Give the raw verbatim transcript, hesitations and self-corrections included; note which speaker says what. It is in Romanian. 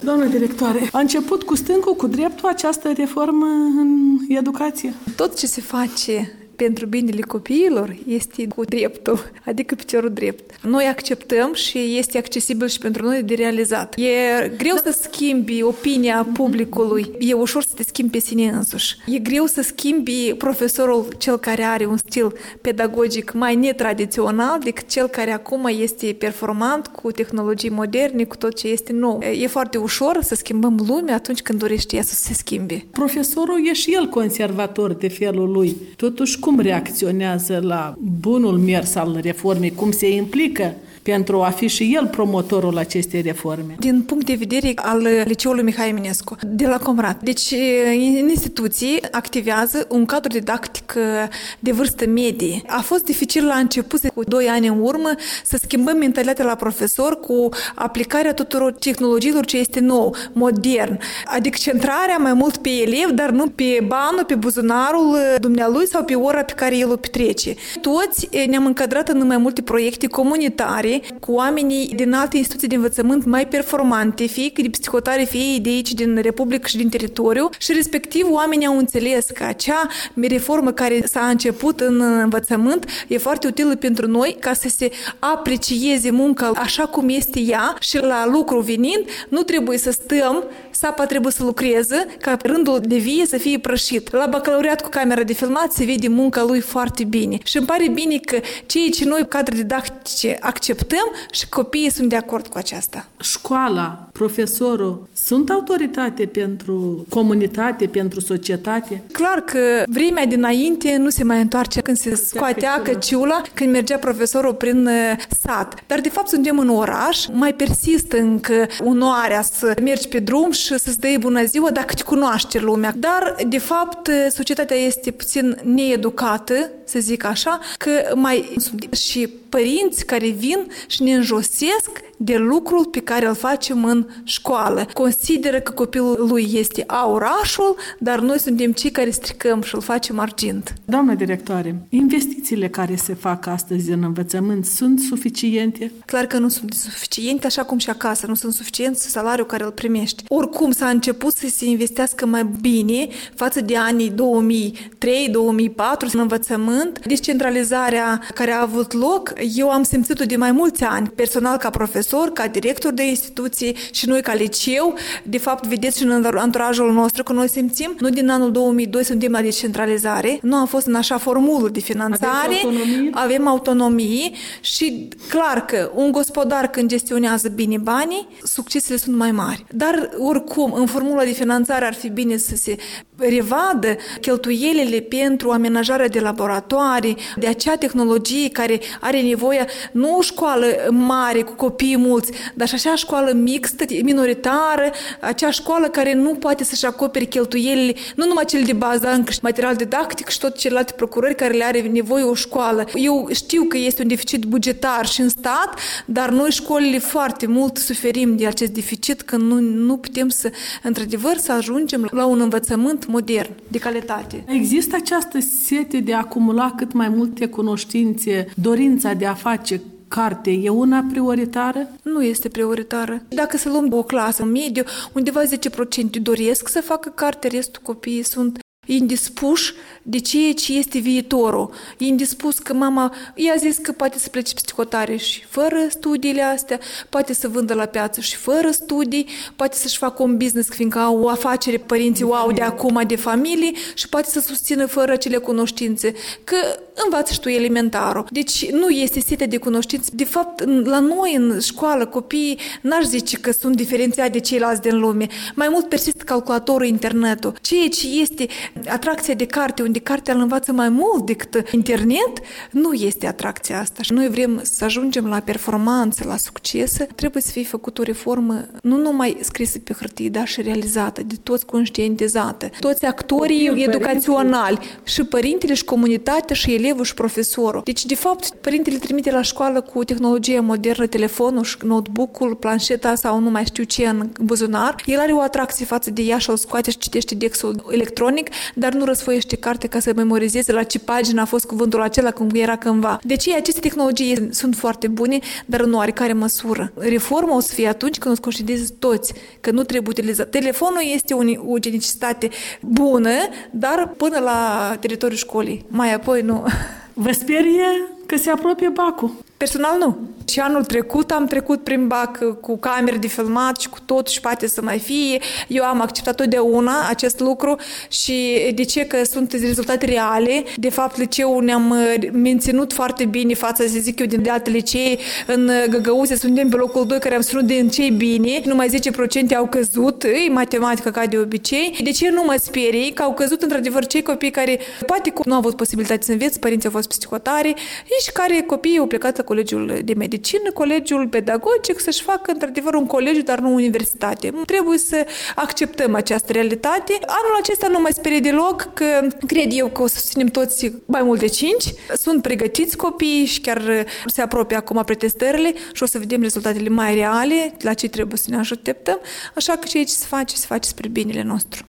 Speaker 1: Doamnă directoare, a început cu stângul, cu dreptul această reformă în educație?
Speaker 2: Tot ce se face pentru binele copiilor este cu dreptul, adică piciorul drept. Noi acceptăm și este accesibil și pentru noi de realizat. E greu să schimbi opinia publicului, e ușor să te schimbi pe sine însuși. E greu să schimbi profesorul cel care are un stil pedagogic mai netradițional decât cel care acum este performant cu tehnologii moderne, cu tot ce este nou. E foarte ușor să schimbăm lumea atunci când dorește ea să se schimbe.
Speaker 1: Profesorul e și el conservator de felul lui. Totuși, cum reacționează la bunul mers al reformei, cum se implică pentru a fi și el promotorul acestei reforme?
Speaker 2: Din punct de vedere al Liceului Mihai Eminescu, de la Comrat. Deci, în instituții activează un cadru didactic de vârstă medie. A fost dificil la început, cu doi ani în urmă, să schimbăm mentalitatea la profesor cu aplicarea tuturor tehnologiilor ce este nou, modern. Adică centrarea mai mult pe elev, dar nu pe banul, pe buzunarul dumnealui sau pe ora pe care el o petrece. Toți ne-am încadrat în mai multe proiecte comunitare cu oamenii din alte instituții de învățământ mai performante, fie de psihotare, fie de aici, din Republică și din teritoriu, și respectiv oamenii au înțeles că acea reformă care s-a început în învățământ e foarte utilă pentru noi ca să se aprecieze munca așa cum este ea și la lucru venind nu trebuie să stăm, sapa trebuie să lucreze ca rândul de vie să fie prășit. La bacalaureat cu camera de filmat se vede munca lui foarte bine și îmi pare bine că ceea ce noi cadre didactice acceptăm și copiii sunt de acord cu aceasta.
Speaker 1: Școala, profesorul sunt autoritate pentru comunitate, pentru societate?
Speaker 2: Clar că vremea dinainte nu se mai întoarce când se scoatea căciula, când mergea profesorul prin sat. Dar de fapt suntem în oraș, mai persistă încă onoarea să mergi pe drum și să-ți dai bună ziua dacă te cunoaște lumea. Dar de fapt societatea este puțin needucată, să zic așa, că mai sunt și părinți care vin și ne înjosesc de lucrul pe care îl facem în școală. Consideră că copilul lui este aurașul, dar noi suntem cei care stricăm și îl facem argint.
Speaker 1: Doamnă directoare, investițiile care se fac astăzi în învățământ sunt suficiente?
Speaker 2: Clar că nu sunt suficiente, așa cum și acasă nu sunt suficienți salariul care îl primești. Oricum s-a început să se investească mai bine față de anii două mii trei două mii patru în învățământ. Descentralizarea care a avut loc, eu am simțit-o de mai mulți ani, personal ca profesor, ca director de instituție și noi ca liceu. De fapt, vedeți și în anturajul nostru că noi simțim, nu din anul două mii doi suntem la descentralizare, nu am fost în așa formulă de finanțare,
Speaker 1: avem autonomie,
Speaker 2: avem autonomie și clar că un gospodar când gestionează bine banii, succesele sunt mai mari. Dar oricum, în formula de finanțare ar fi bine să se revadă cheltuielile pentru amenajarea de laboratoare, de acea tehnologie care are nevoie nu o școală mare cu copii mulți, dar și așa școală mixtă, minoritară, acea școală care nu poate să-și acopere cheltuielile, nu numai cele de bază, încă și material didactic și tot celelalte procurări care le are nevoie o școală. Eu știu că este un deficit bugetar și în stat, dar noi școlile foarte mult suferim de acest deficit, că nu, nu putem să, într-adevăr, să ajungem la un învățământ modern, de calitate.
Speaker 1: Există această sete de a acumula cât mai multe cunoștințe, dorința de a face carte e una prioritară?
Speaker 2: Nu este prioritară. Dacă să luăm o clasă mediu, undeva zece la sută doresc să facă carte, restul copiii sunt indispuși de ceea ce este viitorul. E indispus că mama i-a zis că poate să plece psihotare și fără studiile astea, poate să vândă la piață și fără studii, poate să-și facă un business, fiindcă au o afacere, părinții o au de acum de familie și poate să susțină fără acele cunoștințe, că învață și tu elementarul. Deci nu este setea de cunoștințe. De fapt, la noi în școală, copiii n-aș zice că sunt diferențiați de ceilalți din lume. Mai mult persistă calculatorul, internetul. Ceea ce este atracția de carte, unde cartea îl învață mai mult decât internet, nu este atracția asta. Și noi vrem să ajungem la performanță, la succes. Trebuie să fie făcută o reformă nu numai scrisă pe hârtie, dar și realizată, de toți conștientizată. Toți actorii Copil, educaționali, părinte. Și părintele, și comunitatea, și elevul, și profesorul. Deci, de fapt, părintele trimite la școală cu tehnologie modernă, telefonul, și notebook-ul, planșeta sau nu mai știu ce în buzunar. El are o atracție față de ea și îl scoate și citește dexul electronic dar nu răsfoiește carte ca să memorizeze la ce pagină a fost cuvântul acela cum era cândva. Deci aceste tehnologii sunt foarte bune, dar în oarecare măsură. Reforma o să fie atunci când o să conștientizeze toți că nu trebuie utilizat. Telefonul este o necesitate bună, dar până la teritoriul școlii. Mai apoi nu.
Speaker 1: Vă sperie că se apropie bacul?
Speaker 2: Personal nu. Și anul trecut am trecut prin bac cu camere de filmat și cu tot și poate să mai fie. Eu am acceptat totdeauna acest lucru și de ce? Că sunt rezultate reale. De fapt, liceul ne-am menținut foarte bine față, să zic eu, din alte licee. În Găgăuze suntem pe locul doi, care am ținut din cei bine. Numai zece la sută au căzut, e matematică ca de obicei. De ce nu mă sperii? Că au căzut într-adevăr cei copii care poate nu au avut posibilitate să învețe, părinții au fost psihotari și care copiii au plecat la colegiul de medicină, colegiul pedagogic, să-și facă într-adevăr un colegiu, dar nu universitate. Trebuie să acceptăm această realitate. Anul acesta nu mă sperie deloc, că cred eu că o să susținem toți mai mult de cinci. Sunt pregătiți copiii și chiar se apropie acum pretestările și o să vedem rezultatele mai reale, la ce trebuie să ne așteptăm. Așa că ceea ce se face, se face spre binele nostru.